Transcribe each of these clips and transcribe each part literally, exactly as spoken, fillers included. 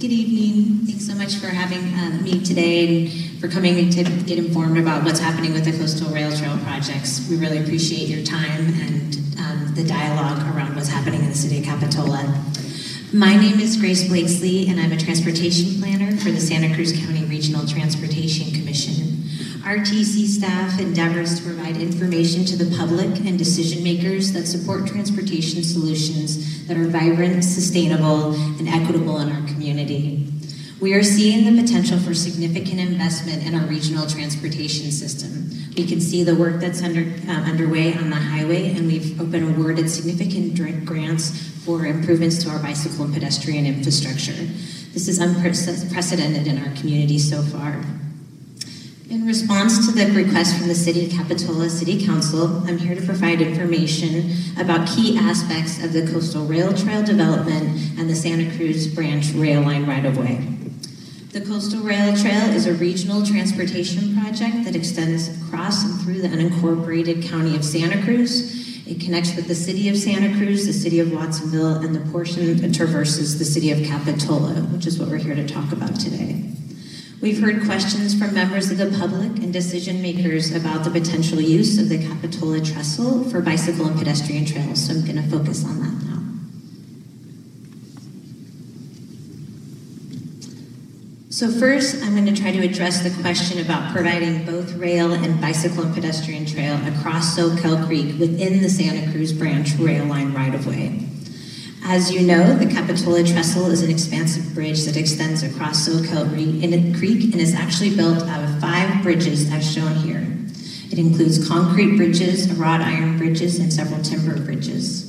Good evening. Thanks so much for having uh, me today and for coming to get informed about what's happening with the Coastal Rail Trail projects. We really appreciate your time and um, the dialogue around what's happening in the city of Capitola. My name is Grace Blakesley, and I'm a transportation planner for the Santa Cruz County Regional Transportation Commission. R T C staff endeavors to provide information to the public and decision makers that support transportation solutions that are vibrant, sustainable, and equitable in our community. We are seeing the potential for significant investment in our regional transportation system. We can see the work that's under, uh, underway on the highway, and we've been awarded significant grants for improvements to our bicycle and pedestrian infrastructure. This is unprecedented in our community so far. In response to the request from the City of Capitola City Council, I'm here to provide information about key aspects of the Coastal Rail Trail development and the Santa Cruz Branch Rail Line right-of-way. The Coastal Rail Trail is a regional transportation project that extends across and through the unincorporated county of Santa Cruz. It connects with the City of Santa Cruz, the City of Watsonville, and the portion that traverses the City of Capitola, which is what we're here to talk about today. We've heard questions from members of the public and decision makers about the potential use of the Capitola Trestle for bicycle and pedestrian trails, so I'm going to focus on that now. So first, I'm going to try to address the question about providing both rail and bicycle and pedestrian trail across Soquel Creek within the Santa Cruz Branch Rail Line right-of-way. As you know, the Capitola Trestle is an expansive bridge that extends across Soquel Creek and is actually built out of five bridges as shown here. It includes concrete bridges, wrought iron bridges, and several timber bridges.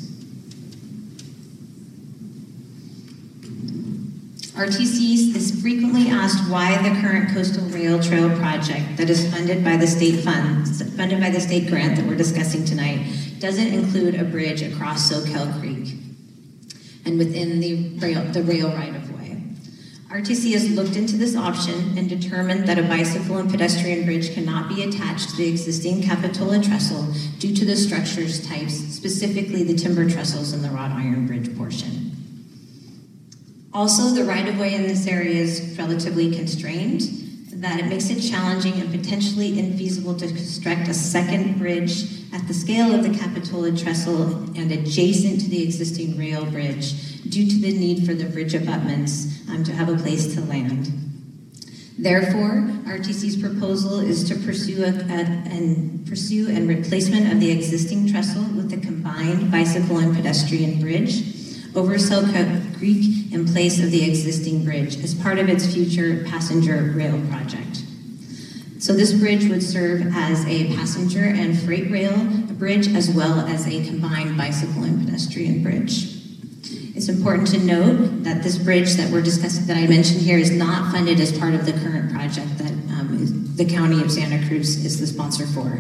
R T C is frequently asked why the current Coastal Rail Trail project that is funded by the state fund, funded by the state grant that we're discussing tonight, doesn't include a bridge across Soquel Creek and within the rail, the rail right-of-way. R T C has looked into this option and determined that a bicycle and pedestrian bridge cannot be attached to the existing Capitola Trestle due to the structure's types, specifically the timber trestles and the wrought iron bridge portion. Also, the right-of-way in this area is relatively constrained, that it makes it challenging and potentially infeasible to construct a second bridge at the scale of the Capitola Trestle and adjacent to the existing rail bridge due to the need for the bridge abutments um, to have a place to land. Therefore, R T C's proposal is to pursue a, a, and pursue and replacement of the existing trestle with a combined bicycle and pedestrian bridge over Soquel Creek in place of the existing bridge as part of its future passenger rail project. So this bridge would serve as a passenger and freight rail bridge as well as a combined bicycle and pedestrian bridge. It's important to note that this bridge that we're discussing, that I mentioned here, is not funded as part of the current project that um, the County of Santa Cruz is the sponsor for.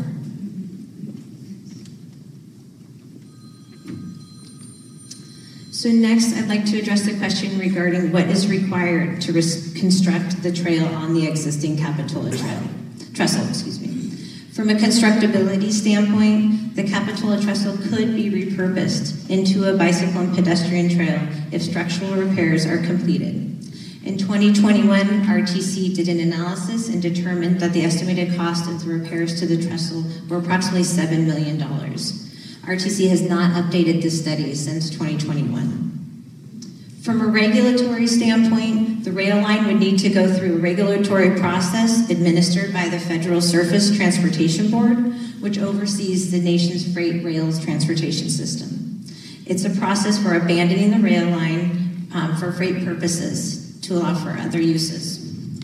So next, I'd like to address the question regarding what is required to construct the trail on the existing Capitola Trail, Trestle, excuse me. From a constructability standpoint, the Capitola Trestle could be repurposed into a bicycle and pedestrian trail if structural repairs are completed. In twenty twenty-one, R T C did an analysis and determined that the estimated cost of the repairs to the trestle were approximately seven million dollars. R T C has not updated this study since twenty twenty-one. From a regulatory standpoint, the rail line would need to go through a regulatory process administered by the Federal Surface Transportation Board, which oversees the nation's freight rails transportation system. It's a process for abandoning the rail line um, for freight purposes to allow for other uses.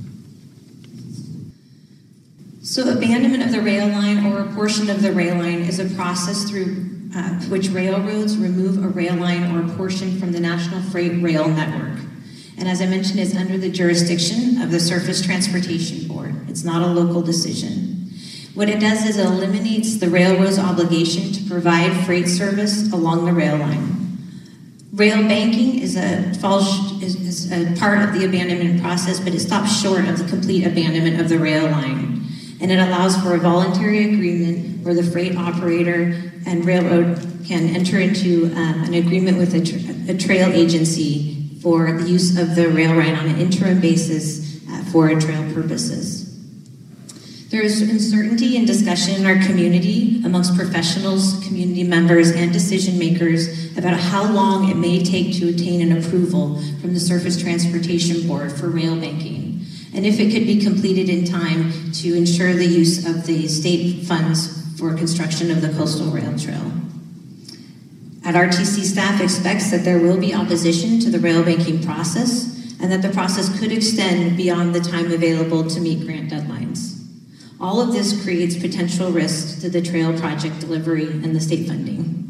So abandonment of the rail line or a portion of the rail line is a process through uh, which railroads remove a rail line or a portion from the National Freight Rail Network. And as I mentioned, is under the jurisdiction of the Surface Transportation Board. It's not a local decision. What it does is it eliminates the railroad's obligation to provide freight service along the rail line. Rail banking is a, falls, is, is a part of the abandonment process, but it stops short of the complete abandonment of the rail line. And it allows for a voluntary agreement where the freight operator and railroad can enter into um, an agreement with a, tra a trail agency for the use of the rail ride on an interim basis uh, for trail purposes. There is uncertainty and discussion in our community amongst professionals, community members, and decision makers about how long it may take to obtain an approval from the Surface Transportation Board for rail banking, and if it could be completed in time to ensure the use of the state funds for construction of the Coastal Rail Trail. At R T C, staff expects that there will be opposition to the rail banking process and that the process could extend beyond the time available to meet grant deadlines. All of this creates potential risks to the trail project delivery and the state funding.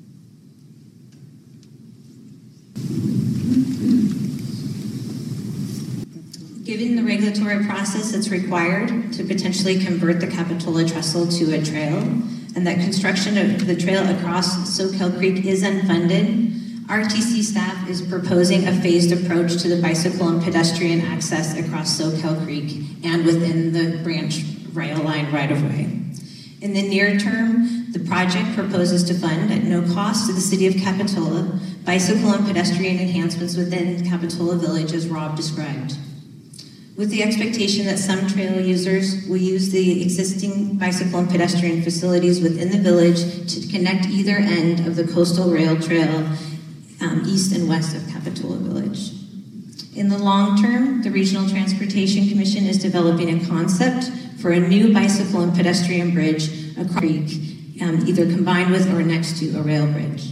Given the regulatory process that's required to potentially convert the Capitola Trestle to a trail, and that construction of the trail across Soquel Creek is unfunded, R T C staff is proposing a phased approach to the bicycle and pedestrian access across Soquel Creek and within the branch rail line right-of-way. In the near term, the project proposes to fund at no cost to the city of Capitola bicycle and pedestrian enhancements within Capitola Village as Rob described, with the expectation that some trail users will use the existing bicycle and pedestrian facilities within the village to connect either end of the Coastal Rail Trail um, east and west of Capitola Village. In the long term, the Regional Transportation Commission is developing a concept for a new bicycle and pedestrian bridge across the creek, um, either combined with or next to a rail bridge.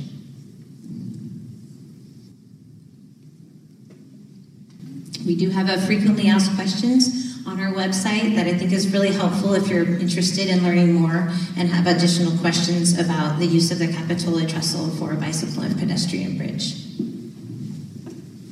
We do have a frequently asked questions on our website that I think is really helpful if you're interested in learning more and have additional questions about the use of the Capitola Trestle for a bicycle and pedestrian bridge.